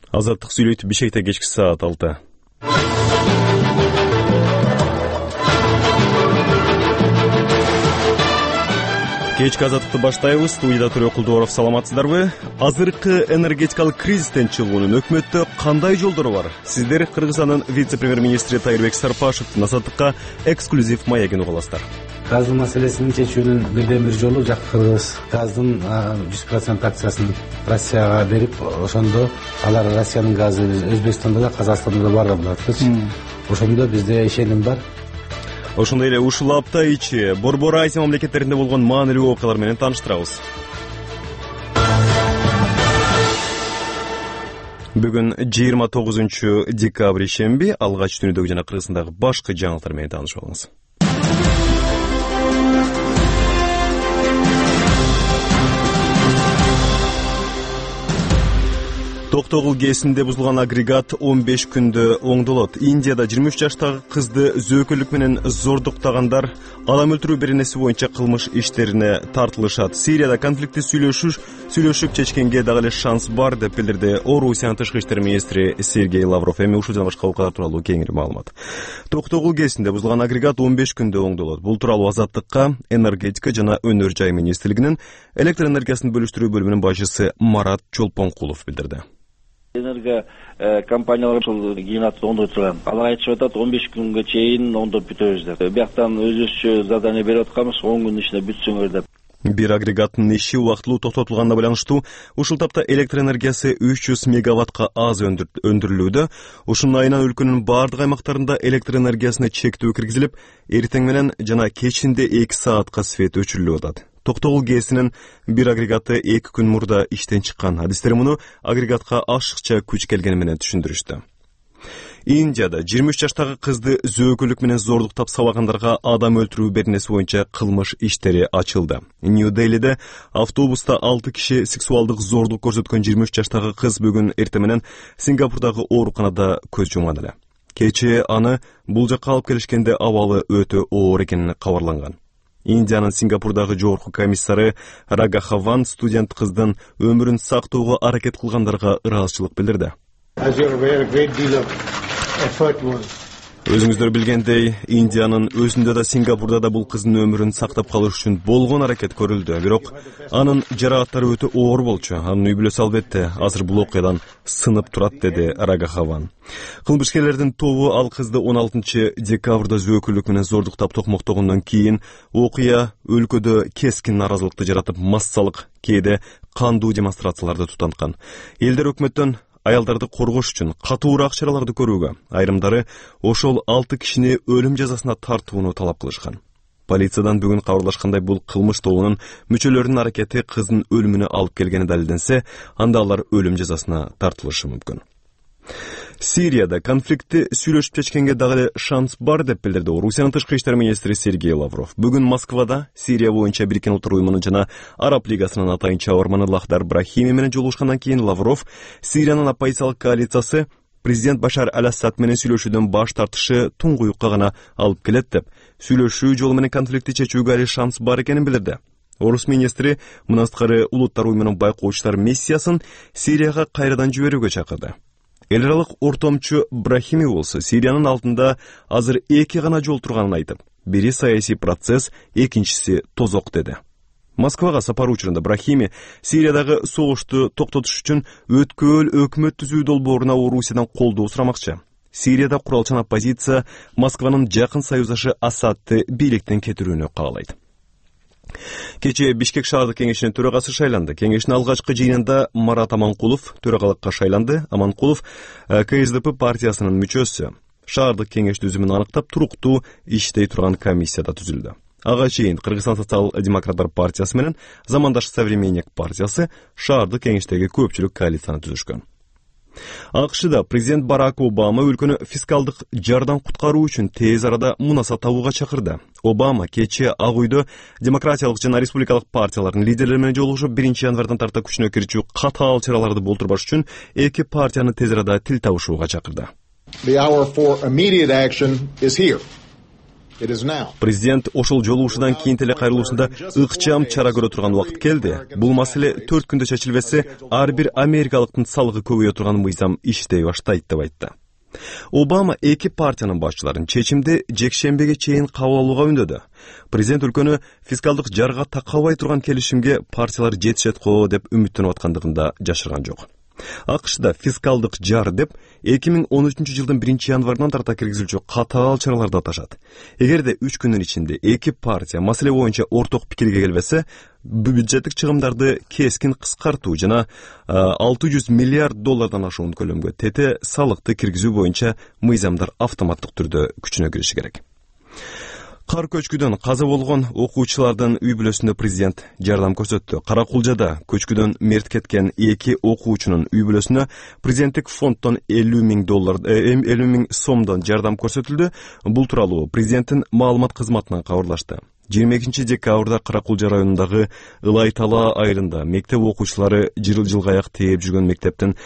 Азаттык сүйлөйт Бишкекте кечки саат 6. Кечки азаттыкты баштайбыз. Студияда Төрө Кулдуоров, саламатсыздарбы? Азыркы энергетикалык кризистен чыгуунун өкмөттө кандай жолдору бар? Сиздер Кыргызстандын вице-премьер-министри Тайырбек Сарпашевдин азаттыкка эксклюзив маегин угуласыздар. Газдын маселесин чечүүнүн бирден бир жолу Кыргыз газдын 100% акциясын Россияга берип, ошондо алар Россиянын газы Өзбекстанда да, Казакстанда да бар болот. Ошондо бизде ишеним бар. Ошондой эле ушул апта ичи Борбор Азия мамлекеттеринде болгон маанилүү окуялар менен тааныштырабыз. Бүгүн 29 декабрь шемби, алгач дүйнөдөгү жана Кыргызстандагы башкы жаңылыктар менен таанышып алыңыз. Токтогул ГЭСинде бузулган агрегат 15 күндө оңдолот. Индияда 23 жаштагы кызды зөөкөлүк менен зордуктагандар адам өлтүрүү беренеси боюнча кылмыш иштерине тартылышат. Сирияда конфликтти сүйлөшүп чечкенге дагы эле шанс бар деп билдирди Орусиянын тышкы иштер министри Сергей Лавров. Эми ушул жана башка окуялар тууралуу кеңири маалымат. Токтогул ГЭСинде бузулган агрегат 15 күндө оңдолот. Бул тууралуу Азаттыкка энергетика жана өнөр жай министрлигинин электр энергиясын бөлүштүрүү бөлүмүнүн башчысы Марат Чолпонкулов билдирди. Энерго компаниялар ушул генераторду оңдой турган. Алар айтышып атат 15 күнгө чейин оңдоп бүтөбүз деп. Бияктан өзүбүзчө задание берип атканбыз, 10 күн ичинде бүтсөңөр деп. Бир агрегаттын иши убактылуу токтотулганына байланыштуу ушул тапта электр энергиясы 300 мегаваттка аз өндүрүлүүдө. Ушунун айынан өлкөнүн бардык аймактарында электр энергиясына чектөө киргизилип, эртең менен жана кечинде 2 саатка свет өчүрүлүп атат. Токтогул ГЭСинин бир агрегаты 2 күн мурда иштен чыккан. Адистер муну агрегатка ашыкча күч келгени менен түшүндүрүштү. Индияда 23 жаштагы кызды зөөкөлүк менен зордуктап сабагандарга адам өлтүрүү беренеси боюнча кылмыш иштери ачылды. Нью-Делиде автобуста 6 киши сексуалдык зордук көрсөткөн 23 жаштагы кыз бүгүн эртең менен Сингапурдагы ооруканада көз жумган эле. Кечээ аны бул жакка алып келишкенде абалы өтө оор экени кабарланган. Индиянын Сингапурдагы жогорку комиссары Рагахаван студент кыздын өмүрүн сактоого аракет кылгандарга ыраазычылык билдирди. Өзүңүздөр билгендей, Индиянын өзүндө да Сингапурда да бул кыздын өмүрүн сактап калыш үчүн болгон аракет көрүлдү. Бирок анын жаракаттары өтө оор болчу. Анын үй бүлөсү албетте азыр бул окуядан сынып турат, деди Рагахаван. Кылмышкерлердин тобу ал кызды 16 декабрда зөөкөлүк менен зордуктап токмоктогондон кийин окуя өлкөдө кескин наразылыкты жаратып, массалык, кээде кандуу демонстрацияларды тутанткан. Элдер өкмөттөн аялдарды коргош үчүн катуураак чараларды көрүүгө, айрымдары ошол 6 кишини өлүм жазасына тартууну талап кылышкан. Полициядан бүгүн кабарлашкандай, бул кылмыш тобунун мүчөлөрүнүн аракети кыздын өлүмүнө алып келгени далилденсе, анда алар өлүм жазасына тартылышы мүмкүн. Сирияда конфликтти сүйлөшүп чечкенге дагы эле шанс бар деп билдирди Орусиянын тышкы иштер министри Сергей Лавров. Бүгүн Москвада Сирия боюнча Бириккен Улуттар уюмунун жана Араб лигасынын атайын чабарманы Лахдар Брахими менен жолугушкандан кийин Лавров Сириянын оппозициялык коалициясы президент Башар Аль-Асад менен сүйлөшүүдөн баш тартышы туңгуюкка гана алып келет деп, сүйлөшүү жолу менен конфликтти чечүүгө али шанс бар экенин билдирди. Орус министри мындан сырткары Улуттар уюмунун байкоочулар миссиясын Сирияга кайрадан жиберүүгө чакырды. Эл аралык ортомчу Брахими болсо Сириянын алдында азыр 2 гана жол турганын айтып, бири саясий процесс, экинчиси тозок деди. Москвага сапар учурунда Брахими Сириядагы согушту токтотуш үчүн өткөл өкмөт түзүү долбооруна Орусиядан колдоо сурамакчы. Сирияда куралчан оппозиция Москванын жакын союздашы Асадты бийликтен кетирүүнү каалайт. Кечээ Бишкек шаардык кеңешинин төрагасы шайланды. Кеңештин алгачкы жыйынында Марат Аманкулов төрагалыкка шайланды. Аманкулов КСДП партиясынын мүчөсү. Шаардык кеңеш түзүмүн аныктап, туруктуу иштей турган комиссияда түзүлдү. Ага чейин Кыргызстан социал-демократтар партиясы менен Замандаш Современник партиясы шаардык кеңештеги көпчүлүк коалицияны түзүшкөн. АКШда президент Барак Обама өлкөнү фискалдык жардан куткаруу үчүн тез арада мунаса табууга чакырды. Обама кечээ Ак үйдө демократиялык жана республикалык партиялардын лидерлери менен жолугушуп 1 январдан тарта күчүнө кирчүү катаал чараларды болтурбаш үчүн эки партияны тез арада тил табышууга чакырды. The hour for immediate action is here. Президент ошол жолугушуудан кийин теле кайрылуусунда ыкчам чара көрө турган убакыт келди. Бул маселе 4 күндө чечилбесе, ар бир америкалыктын салыгы көбөйө турган мыйзам иштей баштайт деп айтты. Обама эки партиянын башчыларын чечимди жекшембиге чейин кабыл алууга үндөдү. Президент өлкөнү фискалдык жарга такабай турган келишимге партиялар жетишет го деп үмүттөнүп аткандыгында жашырган жок. АКШда фискалдык жар деп 2013 жылдын 1 январынан тарта киргизилчү катаал чараларды аташат. Эгерде 3 күндүн ичинде эки партия маселе боюнча орток пикирге келбесе, бюджеттик чыгымдарды кескин кыскартуу жана $600 миллиард ашуун көлөмгө тете салыкты киргизүү боюнча мыйзамдар автоматтык түрдө күчүнө кириши керек. Кар көчкүдөн каза болгон окуучулардын үй бүлөсүнө президент жардам көрсөттү. Каракулжада көчкүдөн мерт кеткен эки окуучунун үй бүлөсүнө президенттик фонддон $50 миң сомдон жардам көрсөтүлдү. Бул тууралуу президенттин маалымат кызматынан кабарлашты. 22 декабрда Каракулжа районундагы Ылайтала айылында мектеп окуучулары жылга аяк тээп жүргөн мектептин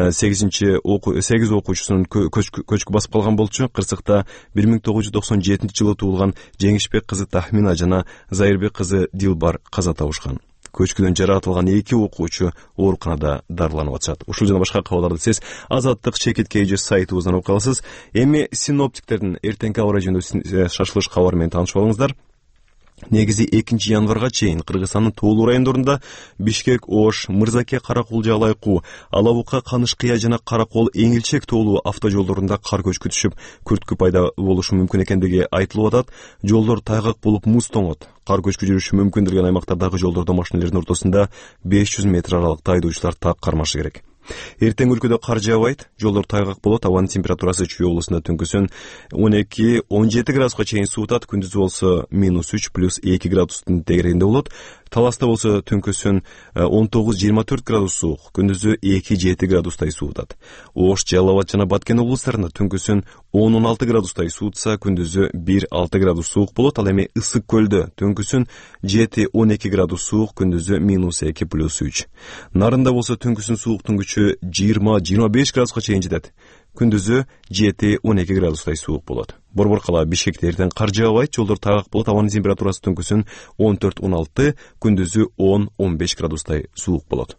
8 окуучусунун көчкү басып калган болчу. Кырсыкта 1997 жылы туулган Жеңишбек кызы Тахмина жана Зайырбек кызы Дилбар каза табышкан. Көчкүдөн жаратылган эки окуучу ооруканада дарыланып атышат. Ушул жана башка кабарларды сиз Азаттык чекиткейжи сайтыбыздан окуп аласыз. Эми синоптиктердин эртеңки аба ырайы жөнүндө шашылыш кабар менен таанышып алыңыздар. Негизи 2 январга чейин Кыргызстандын тоолуу райондорунда Бишкек, Ош, Мырзаке, Каракулжа, Алайкуу, Алабука, Канышкыя жана Каракол, Эңилчек тоолуу автожолдорунда кар көчкү түшүп, күрткү пайда болушу мүмкүн экендиги айтылып атат. Жолдор тайгак болуп муз тоңот. Кар көчкү жүрүшү мүмкүн деген аймактардагы жолдордо машинелердин ортосунда 500 метр аралыкта айдоочулар так кармашы керек. Эртең өлкөдө кар жаабайт, жолдор тайгак болот, абанын температурасы Чүй облусунда түнкүсүн 12-17 градуска чейин суутат, күндүз болсо -3 + 2 градустун тегерегинде болот. Таласта болсо түнкүсүн 19-24 градус суук, күндүзү 2-7 градустай суутат. Ош, Жалал Абад жана Баткен облустарында түнкүсүн 10-16 градустай суутса, күндүзү 1-6 градус суук болот. Ал эми Ысык көлдө түнкүсүн 7-12 градус суук, күндүзү -2 + 3. Нарында болсо түнкүсүн сууктун күчү 20-25 градуска чейин жетет. Күндүзү 7-12 градустай суук болот. Борбор кала Бишкекте эртең кар жаабайт, жолдор тайгак болот, абанын температурасы түнкүсүн 14-16, күндүзү 10-15 градустай суук болот.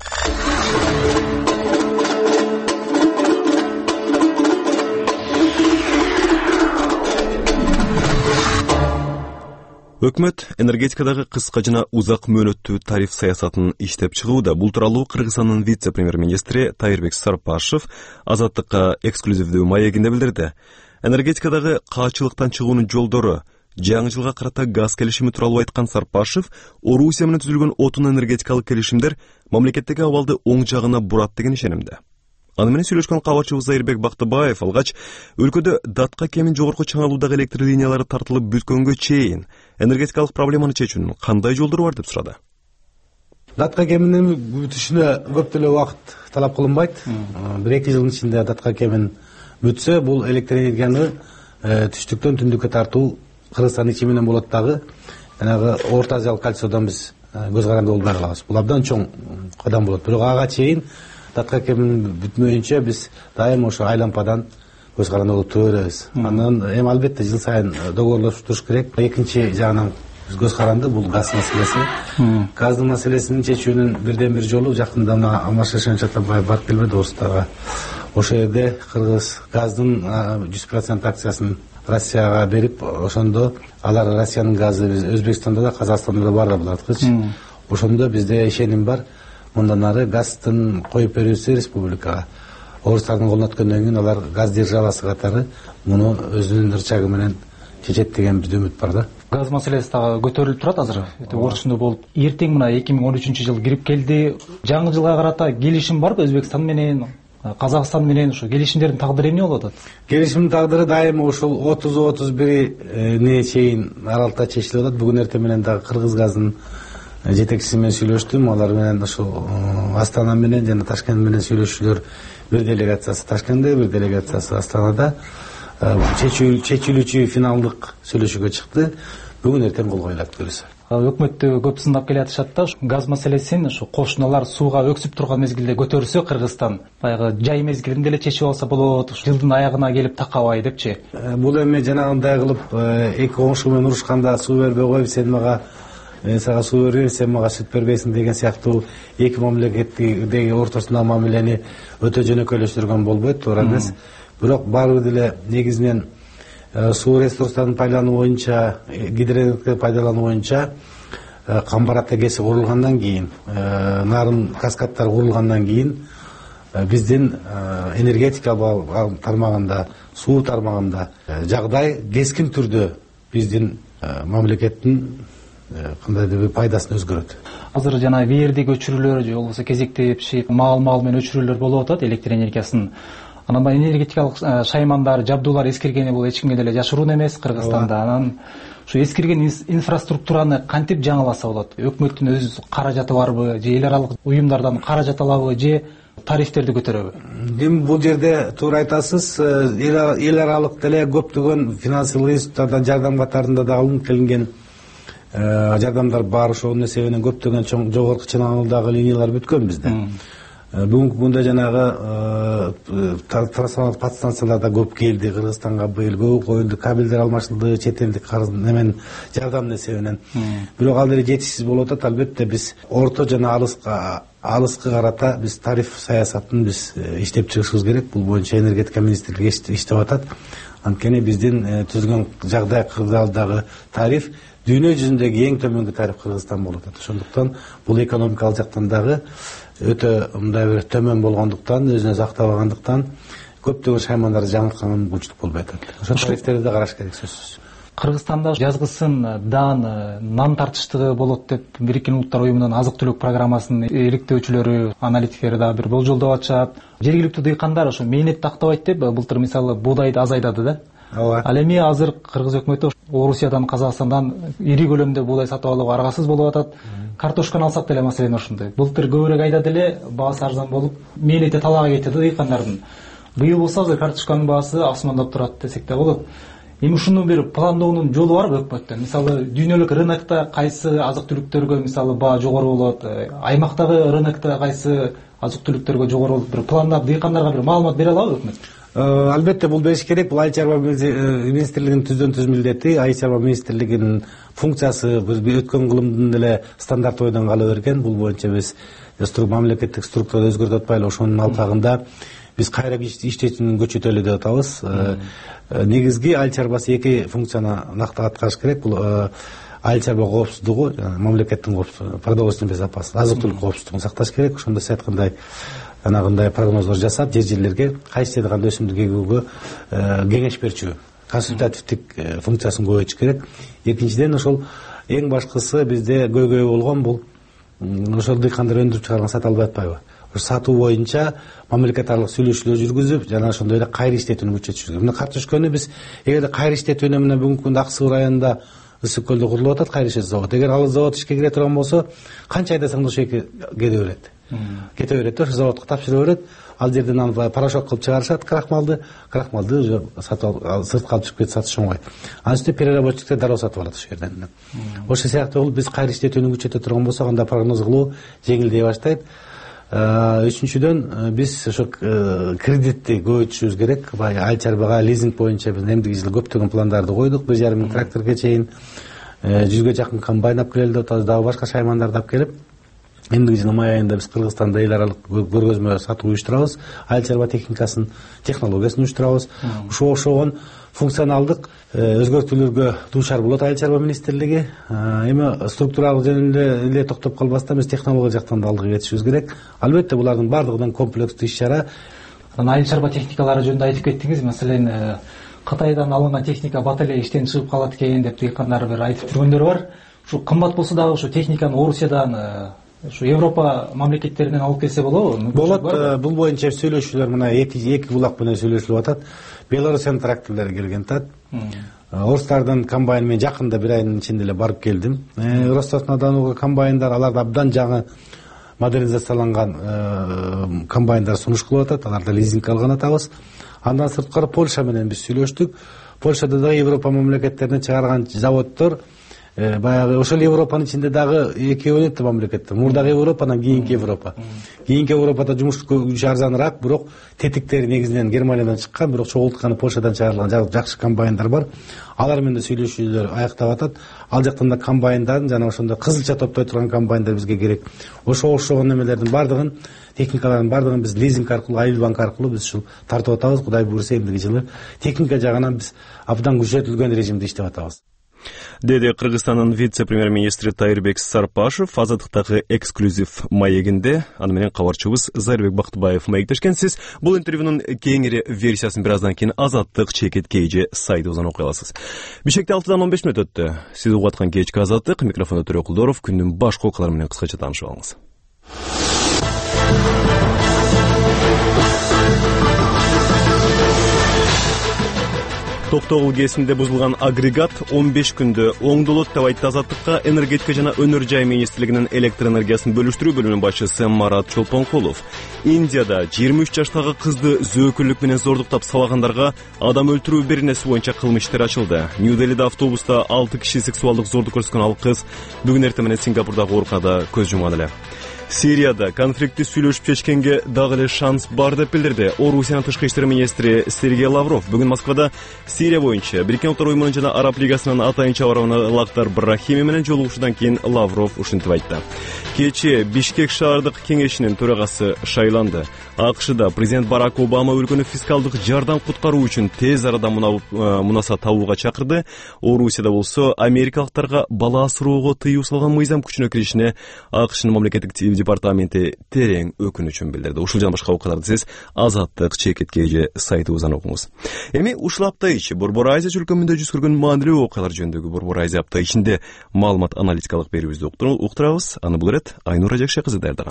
Өкмөт энергетикадагы кыска жана узак мөөнөттүү тариф саясатын иштеп чыгууда. Бул тууралуу Кыргызстандын вице-премьер-министри Тайырбек Сарпашев Азаттыкка эксклюзивдүү маегинде билдирди. Энергетикадагы каачылыктан чыгуунун жолдору, жаңы жылга карата газ келишими тууралуу айткан Сарпашев, Орусия менен түзүлгөн отун энергетикалык келишимдер мамлекеттеги абалды оң жагына бурат деген ишенимде. Аны менен сүйлөшкөн кабарчыбыз Зайырбек Бактыбаев алгач өлкөдө датка кемин жогорку чыңалуудагы электр линиялары тартылып бүткөнгө чейин энергетикалык проблеманы чечүүнүн кандай жолдору бар деп сурады. Датка кеминин бүтүшүнө көп деле убакыт талап кылынбайт. 1-2 жылдын ичинде датка кемин бүтсө, бул электр энергияны түштүктөн түндүккө тартуу Кыргызстандын ичи менен болот дагы. Жанагы Орто Азиялык кольцодон биз көз каранды болбой калабыз. Бул абдан чоң кадам болот. Бирок ага чейин датка кемин бүтмөйүнчө биз дайым ошо айлампадан көз каранды болуп тура беребиз. Андан эми албетте жыл сайын договорлошуп туруш керек. Экинчи жагынан көз каранды бул газ маселеси. Газдын маселесин чечүүнүн бирден бир жолу жакында Алмаз Шатабаев барып келбеди Орустага. Ошол жерде Кыргыз газдын 100% акциясын Россияга берип, ошондо алар Россиянын газы биз Өзбекстанда да, Казакстанда да бар булаткыч. Ошондо бизде ишеним бар. Мындан ары газдын коюп берүүсү республикага. Орустардын колуна өткөндөн кийин алар газ державасы катары муну өзүнүн рычагы менен чечет деген бизде үмүт бар да. Газ маселеси дагы көтөрүлүп турат азыр. Орусунда болуп, эртең мына 2013 жыл кирип келди. Жаңы жылга карата келишим барбы Өзбекстан менен, Казакстан менен? Ошо келишимдердин тагдыры эмне болуп атат? Келишимдин тагдыры дайыма ушул 30-31 чейин аралыкта чечилип атат. Бүгүн эртең менен дагы Кыргыз газдын жетекчиси менен сүйлөштүм. Алар менен ушул Астана менен жана Ташкент менен сүйлөшүүлөр, бир делегациясы Ташкентте, бир делегациясы Астанада чечилүүчү финалдык сүйлөшүүгө чыкты. Бүгүн эртең кол коюлат келиси. өкмөттү көп сындап келатышат да газ маселесин ушу кошуналар сууга өксүп турган мезгилде көтөрсө Кыргызстан баягы жай мезгилинде эле чечип алса болот, жылдын аягына келип такабай депчи. Бул эми жанагындай кылып эки коңшу менен урушканда суу бербей коюп сен мага мен сага суу бербейм, сен мага сүт бербейсиң деген сыяктуу эки мамлекеттеги ортосундагы мамилени өтө жөнөкөйлөштүргөн болбойт, туура эмес. Бирок баары бир деле негизинен суу ресурстарын пайдалануу боюнча, гидроэнергияны пайдалануу боюнча Камбар-Ата КЭСи курулгандан кийин, нарын каскадтары курулгандан кийин биздин энергетика тармагында, суу тармагында жагдай кескин түрдө биздин мамлекеттин кандайдыр бир пайдасын өзгөрөт. Азыр жана вердик өчүрүүлөр же болбосо кезекте пишип маал менен өчүрүүлөр болуп атат электр энергиясын. Анан энергетикалык шаймандар, жабдуулар эскиргени бул эч кимге деле жашыруун эмес Кыргызстанда. Анан ушу эскирген инфраструктураны кантип жаңыласа болот? Өкмөттүн өз каражаты барбы, же эл аралык уюмдардан каражат алабы, же тарифтерди көтөрөбү? Эми бул жерде туура айтасыз, эл аралык деле көптөгөн финансылык институттардан жардам катарында да алынып келинген жардамдар бар. Ошонун эсебинен көптөгөн чоң жогорку чыныгындагы линиялар бүткөн бизде. Бүгүнкү күндө жанагы трансформатор подстанцияларда көп келди Кыргызстанга, быйыл көп коюлду, кабелдер алмашылды чет элдик немен жардамдын эсебинен. Бирок ал деле жетишсиз болуп атат. Албетте биз орто жана алыскы карата биз тариф саясатын биз иштеп чыгышыбыз керек. Бул боюнча энергетика министрлиги иштеп атат. Анткени биздин түзгөн жагдай кырдаалдагы тариф дүйнө жүзүндөгү эң төмөнкү тариф Кыргызстан болуп атат. Ошондуктан бул экономикалык жактан дагы өтө мындай бир төмөн болгондуктан, өзүнө сактабагандыктан көптөгөн шаймандарды жаңыртканга мүмкүнчүлүк болбой атат. Ошол тарифтерди да караш керек сөзсүз. Кыргызстанда жазгысын даан нан тартыштыгы болот деп Бириккен Улуттар Уюмунун азык-түлүк программасынын иликтөөчүлөрү, аналитиктери да бир болжолдоп атышат. Жергиликтүү дыйкандар ошо мээнетти актабайт деп былтыр мисалы буудайды азайдады да. Ал эми азыр Кыргыз өкмөтү Орусиядан, Казакстандан ири көлөмдө буудай сатып алууга аргасыз болуп атат. Картошканы алсак деле маселе ошондой. Былтыр көбүрөөк айда деле баасы арзан болуп, мээнети талаага кетти дыйкандардын. Быйыл болсо азыр картошканын баасы асмандап турат десек да болот. Эми ушуну бир пландоонун жолу барбы өкмөттө? Мисалы дүйнөлүк рынокто кайсы азык-түлүктөргө мисалы баа жогору болот, аймактагы рынокто кайсы азык-түлүктөргө жогору болот, бир пландап дыйкандарга бир маалымат бере алабы өкмөт? Албетте бул бериш керек. Бул Айыл чарба министрлигинин түздөн-түз милдети. Айыл чарба министрлигинин функциясы бир өткөн кылымдын эле стандарт бойдон кала берген. Бул боюнча биз мамлекеттик структураны өзгөртүп атпайлы. Ошонун алкагында биз кайра иштечүнүн көчөтөлү деп атабыз. Негизги айыл чарбасы эки функцияны накты аткарыш керек. Бул айыл чарба коопсуздугу, мамлекеттин коопсуздугу, продовольственный безопасность, азык-түлүк коопсуздугун сакташ керек. Ошондо сиз айткандай анагындай прогноздор жасап, жер-жерлерге кайсы жерде кандай өсүмдүк эгүүгө кеңеш берчү, консультативдик функциясын көбөйтүш керек. Экинчиден ошол эң башкысы бизде көйгөй болгон бул ошол дыйкандар өндүрүп чыгарган сата албай атпайбы? Ошо сатуу боюнча мамлекет аралык сүйлөшүүлөр жүргүзүп, жана ошондой эле кайра иштетүүнү күчөтүш керек. Мына картошканы биз эгерде кайра иштетүүнү мына бүгүнкү күндө Ак Суу районунда Ысык көлдө курулуп атат кайра иштетүү заводу. Эгер ал завод ишке кире турган болсо, канча айда соң ошо кете берет, ошо заводко тапшыра берет. Ал жерден аны порошок кылып чыгарышат, крахмалды уже сатып сыртка алып чыгып кетип сатыш оңой. Анын үстүнө переработчиктер дароо сатып алат ошол жерден. Ошол сыяктуу кылып биз кайра иштетүүнү күчөтө турган болсок, анда прогноз кылуу жеңилдей баштайт. Үчүнчүдөн биз ошо кредитти көбөйтүшүбүз керек. Айыл чарбага лизинг боюнча биз эмдиги жылы көптөгөн пландарды койдук. 1,5 миң тракторго чейин 100га жакын комбайн алып келели деп атабыз, дагы башка шаймандарды алып келип, эмдиги жылы май айында биз Кыргызстанда эл аралык көргөзмө сатуу уюштурабыз. Айыл чарба техникасын, технологиясын уюштурабыз. Ошого окшогон функционалдык өзгөртүүлөргө дуушар болот Айыл чарба министрлиги. Эми структуралык жөнүндө эле токтоп калбастан биз технология жактан да алдыга кетишибиз керек. Албетте булардын бардыгынан комплекстүү иш-чара. Айыл чарба техникалары жөнүндө айтып кеттиңиз. Маселен, Кытайдан алынган техника бат эле иштен чыгып калат экен деп дыйкандар бир айтып жүргөндөр бар. Ушу кымбат болсо дагы ушу техниканы Орусиядан, ушу Европа мамлекеттеринен алып келсе болобу? Болот. Бул боюнча сүйлөшүүлөр мына эки булак менен сүйлөшүлүп атат. Белорусиянын тракторлору келген атат. Орустардын комбайны мен жакында бир айдын ичинде эле барып келдим. Ростов-на-Донуга комбайндар, аларда абдан жаңы модернизацияланган комбайндар сунуш кылып атат. Аларды лизингге алган атабыз. Андан сырткары Польша менен биз сүйлөштүк. Польшада да Европа мамлекеттеринен чыгарган заводдор баягы ошол Европанын ичинде дагы экиге бөлүнөт да мамлекеттер. Мурдагы Европа, анан кийинки Европа. Кийинки Европада жумуш күчү арзаныраак, бирок тетиктери негизинен Германиядан чыккан, бирок чогултканы Польшадан чыгарылган жакшы комбайндар бар. Алар менен сүйлөшүүлөр аяктап атат. Ал жактан да комбайндардын жана ошондой кызылча топтой турган комбайндар бизге керек. Ошо окшогон немелердин бардыгын, техникалардын бардыгын биз лизинг аркылуу, Айыл банк аркылуу биз ушул тартып атабыз. Кудай буйруса эмдиги жылы техника жагынан биз абдан күчөтүлгөн режимде иштеп атабыз. Деди Кыргызстандын вице-премьер-министри Тайырбек Сарпашев Азаттыктагы эксклюзив маегинде. Аны менен кабарчыбыз Зайырбек Бактыбаев маектешкен. Сиз бул интервьюнун кеңири версиясын бир аздан кийин Азаттык чекит KG сайтыбыздан окуй аласыз. Бишкекте 6:15 өттү. Сиз угуп аткан кечки Азаттык, микрофондо Төрө Кулдоров. Күндүн башка окуялары менен кыскача таанышып алыңыз. Токтогул КЭСинде бузулган агрегат 15 күндө оңдолот деп айтты Азаттыкка энергетика жана өнөр жай министрлигинин электр энергиясын бөлүштүрүү бөлүмүнүн башчысы Марат Чолпонкулов. Индияда 23 жаштагы кызды зөөкүрлүк менен зордуктап сабагандарга адам өлтүрүү беренеси боюнча кылмыш иштери ачылды. Нью-Делиде автобуста 6 киши сексуалдык зордук көрсөткөн ал кыз бүгүн эртең менен Сингапурдагы ооруканада көз жумган эле. Сирияда конфликтти сүйлөшүп чечкенге дагы эле шанс бар деп билдирди Орусиянын тышкы иштер министри Сергей Лавров. Бүгүн Москвада Сирия боюнча Бириккен Улуттар уюмунун жана Араб лигасынын атайын чабарманы Лактар Брахими менен жолугушуудан кийин Лавров ушинтип айтты. Кечээ Бишкек шаардык кеңешинин төрагасы шайланды. АКШда президент Барак Обама өлкөнү фискалдык жардам куткаруу үчүн тез арада мунаса табууга чакырды. Орусияда болсо америкалыктарга бала асыроого тыюу салган мыйзам күчүнө киришине АКШнын мамлекеттик департаменти терең өкүнүчүн билдирди. Ушул жана башка окуяларды сиз Азаттык чекит KG сайтыбыздан окуңуз. Эми ушул апта ичи Борбор Азия өлкөмүндө жүз көргөн маанилүү окуялар жөнүндөгү Борбор Азия апта ичинде маалымат аналитикалык берүүбүздү уктурабыз. Аны бул ирет Айнура Жакшы кызы даярдаган.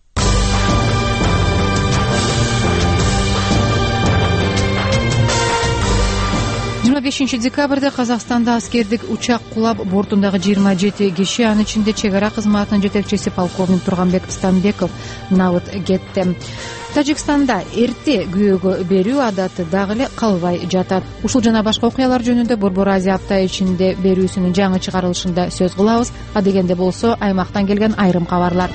25 декабрда Казакстанда аскердик учак кулап, бортундагы 27 киши, анын ичинде чек ара кызматынын жетекчиси полковник Турганбек Станбеков набыт кетти. Тажикстанда эрте күбөгө берүү адаты дагы эле калбай жатат. Ушул жана башка окуялар жөнүндө Борбор Азия апта ичинде берүүсүнүн жаңы чыгарылышында сөз кылабыз. А дегенде болсо аймактан келген айрым кабарлар.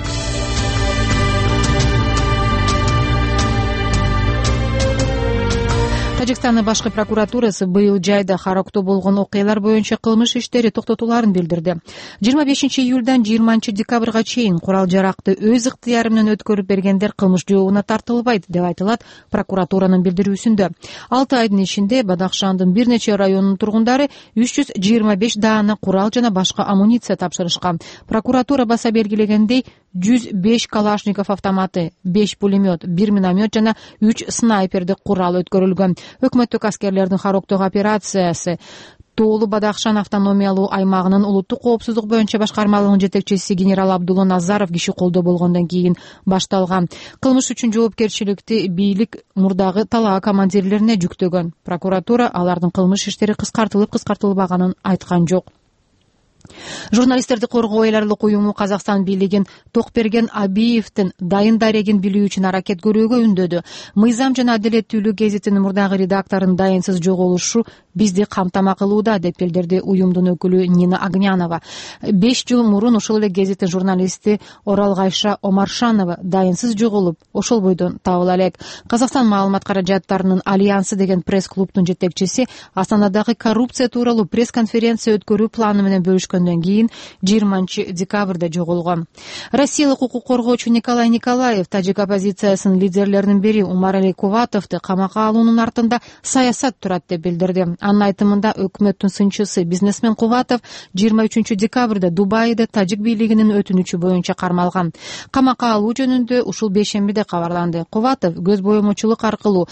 Тажикстандын башкы прокуратурасы быйыл жайда характуу болгон окуялар боюнча кылмыш иштери токтотуларын билдирди. 25 июлдан 20 декабрга чейин курал жаракты өз ыктыяры менен өткөрүп бергендер кылмыш жообуна тартылбайт деп айтылат прокуратуранын билдирүүсүндө. 6 айдын ичинде Бадахшандын бир нече районунун тургундары 325 даана курал жана башка амуниция тапшырышкан. Прокуратура баса белгилегендей 105 калашников автоматы, 5 пулемет, 1 миномет жана 3 снайпердик курал өткөрүлгөн. Өкмөттүк аскерлердин хароктогу операциясы Тоолу Бадахшан автономиялуу аймагынын улуттук коопсуздук боюнча башкармалыгынын жетекчиси генерал Абдулла Назаров киши колдоо болгондон кийин башталган. Кылмыш үчүн жоопкерчиликти бийлик мурдагы талаа командирлерине жүктөгөн. Прокуратура алардын кылмыш иштери кыскартылбаганын айткан жок. Журналисттерди коргоо ыйларлык уюму Казакстан бийлигин Токберген Абиевдин дайын дарегин билүү үчүн аракет көрүүгө үндөдү. Мыйзам жана адилеттүүлүк гезитинин мурдагы редакторунун дайынсыз жоголушу бизди камтама кылууда деп билдирди уюмдун өкүлү Нина Агнянова. 5 жыл мурун ушул эле гезиттин журналисти Оралгайша Омаршанова дайынсыз жоголуп, ошол бойдон табыла элек. Казакстан маалымат каражаттарынын альянсы деген пресс-клубтун жетекчиси Астанадагы коррупция тууралуу пресс-конференция өткөрүү планы менен бөлүшкөндөн кийин 20 декабрда жоголгон. Россиялык укук коргоочу Николай Николаев тажик оппозициясынын лидерлеринин бири Умарали Куватовду камакка алуунун артында саясат турат деп билдирди. Анын айтымында өкмөттүн сынчысы бизнесмен Куватов 23 декабрда Дубайда тажик бийлигинин өтүнүчү боюнча кармалган. Камакка алуу жөнүндө ушул бейшембиде кабарланды. Куватов көз боемочулук аркылуу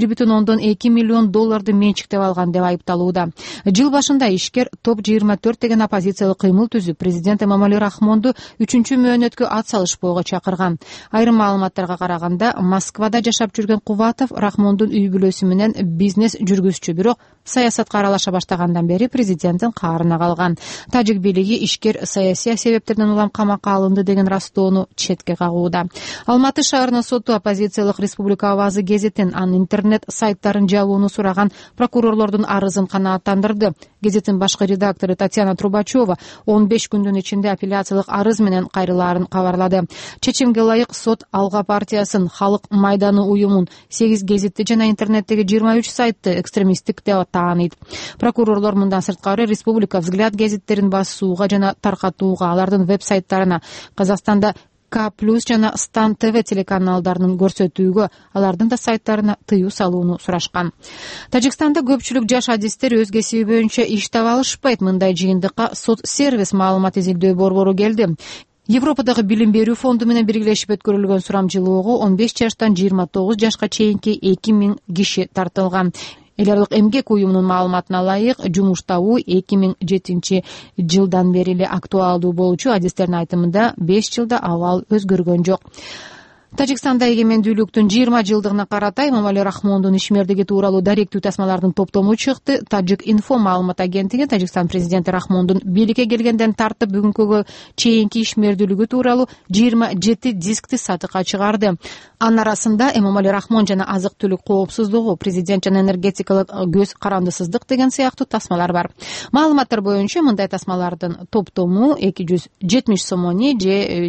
1,2 миллион долларды менчиктеп алган деп айыпталууда. Жыл башында ишкер топ 24 деген оппозициялык кыймыл түзүп, президент Эмомали Рахмонду 3-чү мөөнөткө ат салышпоого чакырган. Айрым маалыматтарга караганда, Москвада жашап жүргөн Куватов Рахмондун үй бүлөсү менен бизнес жүргүзчү, бирок саясатка аралаша баштагандан бери президенттин каарына калган. Тажик бийлиги ишкер саясий себептерден улам камакка алынды деген растоону четке кагууда. Алматы шаарынын соту оппозициялык Республика Авазы гезитин, анын интернет сайттарын жабууну сураган прокурорлордун арызын канааттандырды. Гезиттин башкы редактору Татьяна Трубачева Кулебова 15 күндүн ичинде апелляциялык арыз менен кайрылаарын кабарлады. Чечимге ылайык сот Алга партиясын, Халык майданы уюмун, 8 гезитти жана интернеттеги 23 сайтты экстремисттик деп тааныйт. Прокурорлор мындан сырткары Республика Взгляд гезиттерин басууга жана таркатууга, алардын веб-сайттарына, Казакстанда К+ жана Стан ТВ телеканалдарынын көрсөтүүгө, алардын да сайттарына тыюу салууну сурашкан. Тажикстанда көпчүлүк жаш адистер өз кесиби боюнча иш таба алышпайт. Мындай жыйынтыкка соцсервис маалымат изилдөө борбору келди. Европадагы билим берүү фонду менен биргелешип өткөрүлгөн сурамжылоого 15 жаштан 29 жашка чейинки 2000 киши тартылган. Эл аралык эмгек уюмунун маалыматына ылайык, жумуш табуу 2007 жылдан бери эле актуалдуу болчу. Адистердин айтымында 5 жылда абал өзгөргөн жок. Тажикстанда эгемендүүлүктүн 20 жылдыгына карата Эмомали Рахмондун ишмердиги тууралуу даректүү тасмалардын топтому чыкты. Тажик инфо маалымат агенттиги Тажикстан президенти Рахмондун бийликке келгенден тартып бүгүнкүгө чейинки ишмердүүлүгү тууралуу 27 дискти сатыкка чыгарды. Анын арасында Эмомали Рахмон жана азык-түлүк коопсуздугу, президент жана энергетикалык көз карандысыздык деген сыяктуу тасмалар бар. Маалыматтар боюнча мындай тасмалардын топтому 270 сомони же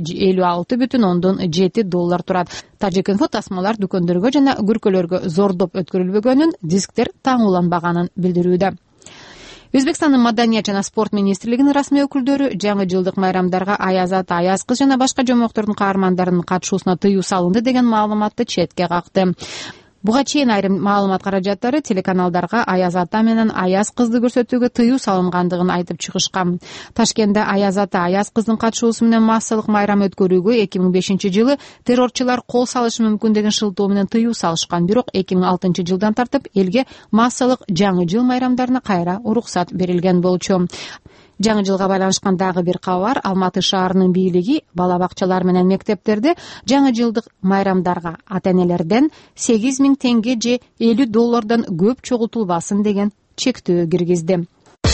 $56,7 Тажик инфо тасмалар дүкөндөргө жана күркөлөргө зордоп өткөрүлбөгөнүн, дисктер таңууланбаганын билдирүүдө. Өзбекстандын маданият жана спорт министрлигинин расмий өкүлдөрү жаңы жылдык майрамдарга аяз ата, аяз кыз жана башка жомоктордун каармандарынын катышуусуна тыюу салынды деген маалыматты четке какты. Буга чейин айрым маалымат каражаттары телеканалдарга аяз ата менен аяз кызды көрсөтүүгө тыюу салынгандыгын айтып чыгышкан. Ташкентте аяз ата, аяз кыздын катышуусу менен массалык майрам өткөрүүгө 2005 жылы террорчулар кол салышы мүмкүн деген шылтоо менен тыюу салышкан. Бирок 2006 жылдан тартып элге массалык жаңы жыл майрамдарына кайра уруксат берилген болчу. Жаңы жылга байланышкан дагы бир кабар. Алматы шаарынын бийлиги бала бакчалар менен мектептерде жаңы жылдык майрамдарга ата-энелерден 8.000 теңге же $50 көп чогултулбасын деген чектөө киргизди.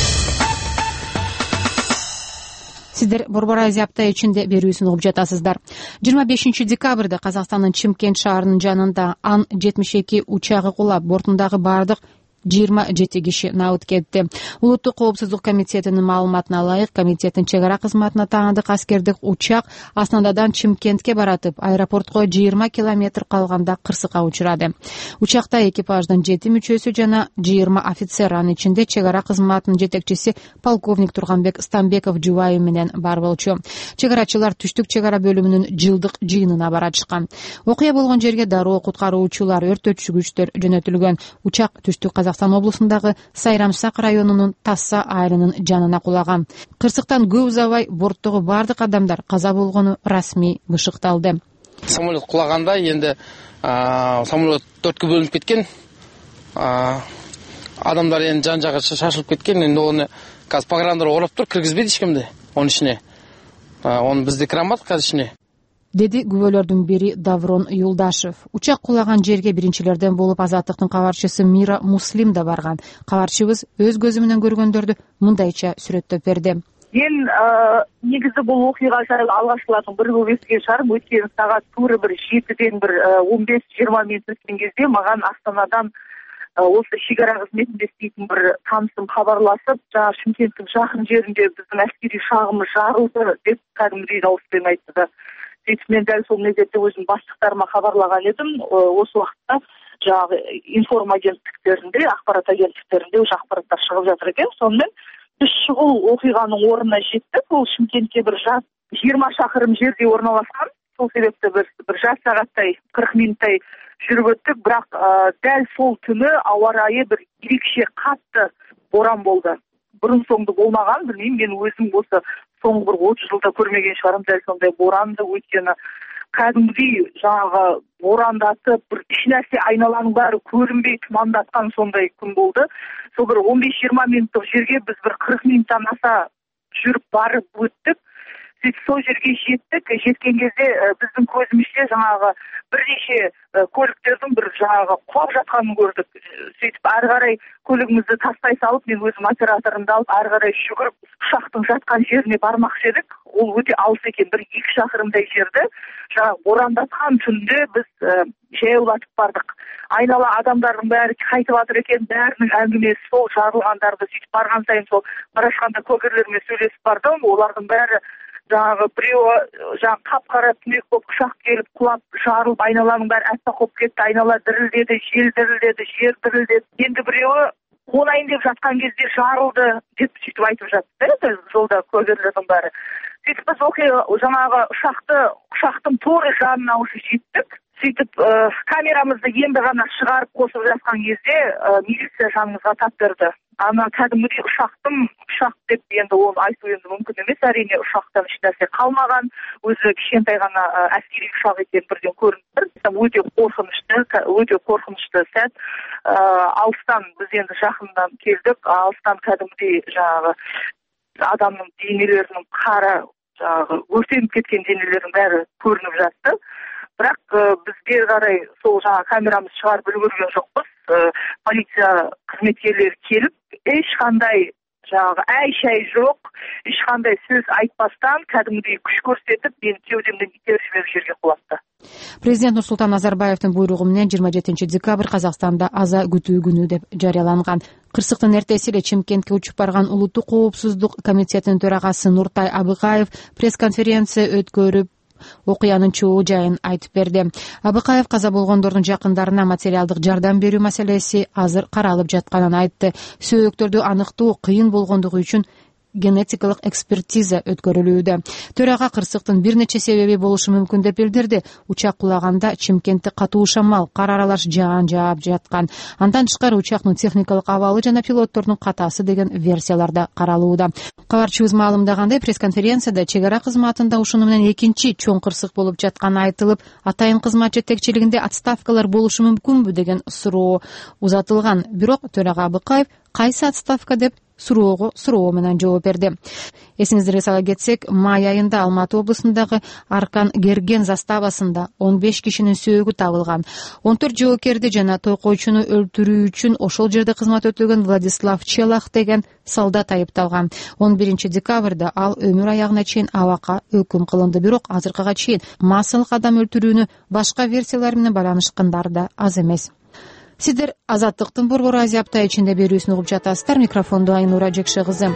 Сиздер Борбор Азия апта ичинде берүүсүн угуп жатасыздар. 25 декабрда Казакстандын Чымкент шаарынын жанында Ан-72 учагы кулап, бортундагы бардык 27 киши набыт кетти. Улуттук коопсуздук комитетинин маалыматына ылайык, комитеттин чек ара кызматына таандык аскердик учак Аснададан Чымкентке баратып, аэропортко 20 километр калганда кырсыкка учурады. Учакта экипаждын 7 мүчөсү жана 20 офицер, анын ичинде чек ара кызматынын жетекчиси полковник Турганбек Станбеков жубайы менен бар болчу. Чек арачылар түштүк чек ара бөлүмүнүн жылдык жыйынына баратышкан. Окуя болгон жерге дароо, куткаруучулар, өрттөчү күчтөр жөнөтүлгөн. Учак түштүк Казакстан облусундагы Сайрамсак районунун Тасса айылынын жанына кулаган. Кырсыктан көп узабай борттогу бардык адамдар каза болгону расмий бышыкталды. Самолет кулаганда энди самолет 4кө бөлүнүп кеткен. Адамдар энди жан-жагы шашылып кеткен. Энди оны казыр пограндар орап тур, киргизбейт эч кимди онун ичине. Оны бизде кире алмадык казыр ичине. Деди күбөлөрдүн бири Даврон Юлдашев. Учак кулаган жерге биринчилерден болуп Азаттыктын кабарчысы Мира Муслим да барган. Кабарчыбыз өз көзү менен көргөндөрдү мындайча сүрөттөп берди. Мен негизи бул окуйга жайлуу алгачкылардын бири болуп эске чыгарым. Өткөн саат туура бир 7ден бир 15-20 мүнөт өткөн кезде мага Астанадан осы шекара кызметинде иштейтин бир таанышым кабарлашып, жана Шымкенттин жакын жеринде биздин аскерий шагымыз жарылды деп кадимдей дауыспен айтты да. Мен дәл сол мезетте өзүм баштыктарыма кабарлаган едим. Осы убакытта жаңы информ агенттиктеринде, акпарат агенттиктеринде уже акпараттар чыгып жатыр экен. Сонун биз шугул окуйганын ордуна жеттик. Бул Шымкентке бир 20 шакырым жерде орналашкан. Сол себепте бир жарым сааттай 40 мүнөттай жүрүп өттүк. Бирок дәл сол түнү аба ырайы бир ирекше катты боран болду. Бурун соңду болмаган, билбейм, мен өзүм болсо соңку бир 30 жылда көрмөгөн шаарым дәл сондай боранды. Өйткөнү кадимдей жаңағы борандатып, бир эч нерсе айналанын баары көрүнбөй тумандаткан сондай күн болду. Сол бир 15-20 мүнөттүк жерге биз бир 40 мүнөттөн аса жүрүп барып өттүк. сөйтіп сол жерге жеттік. Жеткен кезде біздің көзімізше жаңағы бірнеше көліктердің бір жаңағы құлап жатқанын көрдік. Сөйтіп ары қарай көлігімізді тастай салып, мен өзім операторымды алып ары қарай жүгіріп ұшақтың жатқан жеріне бармақшы едік. Ол өте алыс екен, 1-2 шақырымдай жерді. Жаңағы борандатқан түнде біз жаяулатып бардық. Айнала адамдардың бәрі қайтып жатыр екен, бәрінің әңгімесі сол жарылғандарды. Сөйтіп барған сайын сол Барашқанда көгерлермен сөйлесіп бардым. Олардың бәрі жаңағы біреуі қап-қара түнек болып ұшақ келіп құлап жарылып, айналаның бәрі әппақ болып кетті. Айнала дірілдеді, жел дірілдеді, жер дірілдеді. Енді біреуі қонайын деп жатқан кезде жарылды деп сөйтіп айтып жатты. Жолда көгерлердің бәрі. Сөйтіп біз жаңағы ұшақтың тура жанына уже жеттік. Сөйтіп камерамызды енді ғана шығарып қосып жатқан кезде милиция жанымызға тап берді. Ана кәдімгідей ұшақ деп енді оны айту енді мүмкін емес. Әрине ұшақтан еш нәрсе қалмаған. Өзі кішкентай ғана әскери ұшақ екен бірден көрініп тұр. Өте қорқынышты сәт. Алыстан біз енді жақындан келдік. Алыстан кәдімгідей жаңағы адамның денелерінің қара жаңағы өртеніп кеткен денелердің бәрі көрініп жатты. Бірақ бізге қарай сол жаңа камерамыз шығарып үлгерген жоқпыз. Полиция қызметкерлері келіп, ешқандай жаңағы әй-шәй жоқ, ешқандай сөз айтпастан кәдімгідей күш көрсетіп, мені кеудемден итеріп жіберіп жерге құлатты. Президент Нурсултан Назарбаевдын буйругу менен 27 декабрь Казакстанда аза күтүү күнү деп жарыяланган. Кырсыктын эртеси эле Чымкентке учуп барган Улуттук коопсуздук комитетинин төрагасы Нуртай Абыкаев пресс-конференция өткөрүп окуянын чоо жайын айтып берди. Абыкаев каза болгондордун жакындарына материалдык жардам берүү маселеси азыр каралып жатканын айтты. Сөөктөрдү аныктоо кыйын болгондугу үчүн генетикалык экспертиза өткөрүлүүдө. Төрага кырсыктын бир нече себеби болушу мүмкүн деп билдирди. Учак кулаганда Чымкентте катуу шамал, кар аралаш жаан жаап жаткан. Андан тышкары учактын техникалык абалы жана пилоттордун катасы деген версиялар да каралууда. Кабарчыбыз маалымдагандай, пресс-конференцияда чек ара кызматында ушуну менен экинчи чоң кырсык болуп жатканы айтылып, атайын кызмат жетекчилигинде отставкалар болушу мүмкүнбү деген суроо узатылган. Бирок төрага Абыкаев кайсы отставка деп суроо менен жооп берди. Эсиңиздерге сала кетсек, май айында Алматы облусундагы Аркан Герген заставасында 15 кишинин сөөгү табылган. 14 жоокерди жана тойкоочуну өлтүрүү үчүн ошол жерде кызмат өтөгөн Владислав Челах деген солдат айыпталган. 11 декабрда ал өмүр аягына чейин абакка өкүм кылынды. Бирок азыркыга чейин массалык адам өлтүрүүнү башка версиялар менен байланышкандар да аз эмес. Сиздер Азаттыктын Борбор Азия апта ичинде берүүсүн угуп жатасыздар. Микрофондо Айнура Жекше кызы.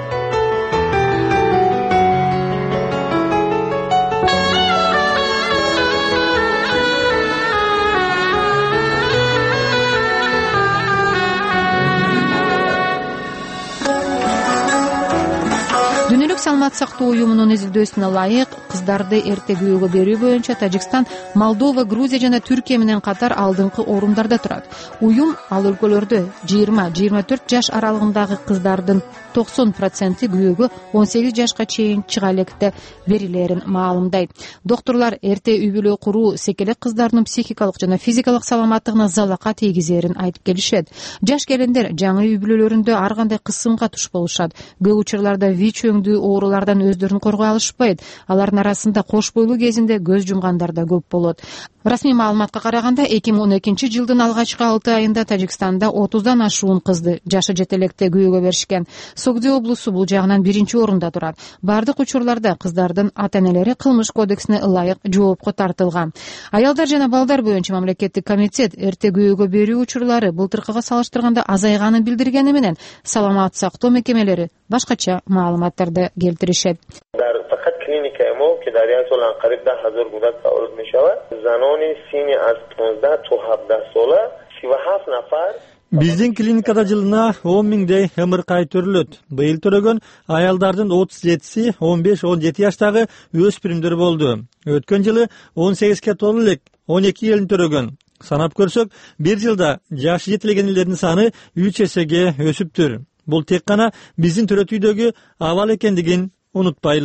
Дүйнөлүк саламаттык сактоо уюмунун изилдөөсүнө ылайык кыздарды эрте күйөөгө берүү боюнча Тажикстан, Молдова, Грузия жана Түркия менен катар алдыңкы орундарда турат. Уюм ал өлкөлөрдө 20-24 жаш аралыгындагы кыздардын 90% күйөөгө 18 жашка чейин чыга электе берилерин маалымдайт. Докторлор эрте үй бүлө куруу секелек кыздардын психикалык жана физикалык саламаттыгына залака тийгизерин айтып келишет. Жаш келиндер жаңы үй бүлөлөрүндө ар кандай кысымга туш болушат. Көп учурларда ВИЧ өңдүү оорулардан өздөрүн коргой алышпайт. Алардын арасында кош бойлуу кезинде көз жумгандар да көп болот. Расмий маалыматка караганда 2012 жылдын алгачкы 6 айында Тажикстанда 30дан ашуун кызды жашы жете электе күйөөгө беришкен. Согди облусу бул жагынан 1-орунда турат. Бардык учурларда кыздардын ата-энелери кылмыш кодексине ылайык жоопко тартылган. Аялдар жана балдар боюнча мамлекеттик комитет эрте күйөөгө берүү учурлары былтыркыга салыштырганда азайганын билдиргени менен саламаттык сактоо мекемелери башкача маалыматтарды келтиришет. کلینیک ما که در این سال قریب 10,000 کودک تعارض می شود زنان سینی از 15 تا 17 ساله 37 نفر Биздин клиникада жылына 10 миңдей ымыркай төрүлөт. Быйыл төрөгөн аялдардын 37си 15-17 жаштагы өспүрүмдөр болду. Өткөн жылы 18ке толуу элек 12 элин төрөгөн. Санап көрсөк, бир жылда жашы жетилгендердин саны 3 эсеге өсүптүр. Бул тек гана биздин төрөтүүдөгү абал экендигин унутпайлы.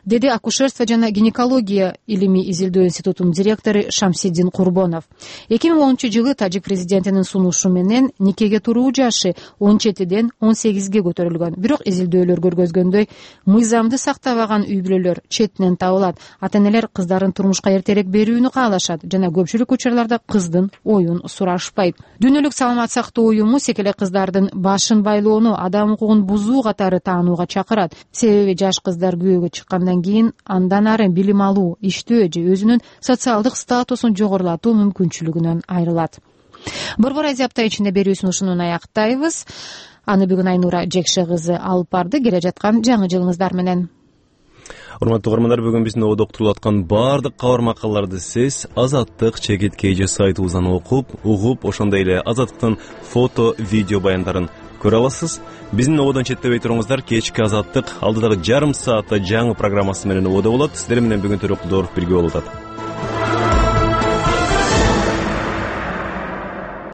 деди акушерство жана гинекология илимий изилдөө институтунун директору Шамсиддин Курбонов. 2010-жылы тажик президентинин сунушу менен никеге туруу жашы 17ден 18ге көтөрүлгөн. Бирок изилдөөлөр көргөзгөндөй, мыйзамды сактабаган үй бүлөлөр четинен табылат. Ата-энелер кыздарын турмушка эртерээк берүүнү каалашат жана көпчүлүк учурларда кыздын оюн сурашпайт. Дүйнөлүк саламат сактоо уюму секеле кыздардын башын байлоону адам укугун бузуу катары таанууга чакырат. Себеби жаш кыздар күйөөгө чыккандан кийин андан ары билим алуу, иштөө же өзүнүн социалдык статусун жогорулатуу мүмкүнчүлүгүнөн айрылат. Борбор Азия апта ичинде берүүсүн ушунун аяктайбыз. Аны бүгүн Айнура Жекше кызы алып барды. Келе жаткан жаңы жылыңыздар менен. Урматтуу угармандар, бүгүн биздин одоктурулуп аткан баардык кабар макалаларды сиз Азаттык чекит KG сайтыбыздан угуп, ошондой эле Азаттыктын фото, видео баяндарын көрө аласыз. Биздин ободон четтебей туруңуздар. Кечки Азаттык алдыдагы жарым саатта жаңы программасы менен ободо болот. Сиздер менен бүгүн Төрөкулдоров бирге болуп атат.